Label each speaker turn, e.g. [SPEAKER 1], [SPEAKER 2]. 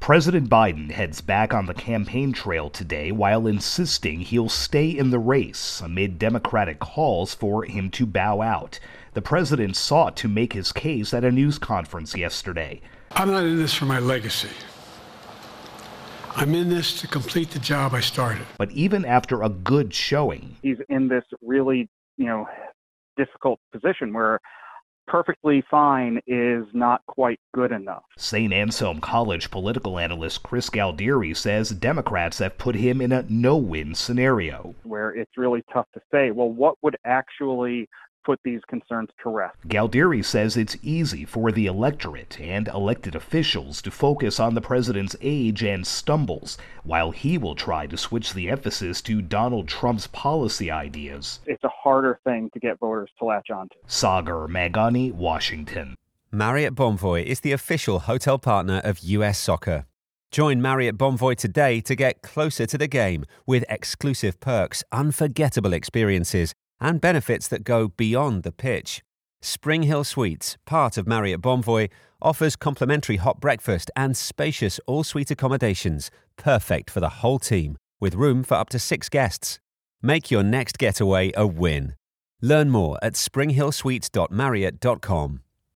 [SPEAKER 1] President Biden heads back on the campaign trail today while insisting he'll stay in the race amid Democratic calls for him to bow out. The president sought to make his case at a news conference yesterday.
[SPEAKER 2] I'm not in this for my legacy. I'm in this to complete the job I started.
[SPEAKER 1] But even after a good showing,
[SPEAKER 3] he's in this really, difficult position where perfectly fine is not quite good enough.
[SPEAKER 1] St. Anselm College political analyst Chris Galdieri says Democrats have put him in a no-win scenario,
[SPEAKER 3] where it's really tough to say, well, what would actually put these concerns to rest?
[SPEAKER 1] Galdieri says it's easy for the electorate and elected officials to focus on the president's age and stumbles, while he will try to switch the emphasis to Donald Trump's policy ideas.
[SPEAKER 3] It's a harder thing to get voters to latch onto.
[SPEAKER 1] Sagar Meghani, Washington.
[SPEAKER 4] Marriott Bonvoy is the official hotel partner of US Soccer. Join Marriott Bonvoy today to get closer to the game with exclusive perks, unforgettable experiences, and benefits that go beyond the pitch. Spring Hill Suites, part of Marriott Bonvoy, offers complimentary hot breakfast and spacious all-suite accommodations, perfect for the whole team, with room for up to 6 guests. Make your next getaway a win. Learn more at springhillsuites.marriott.com.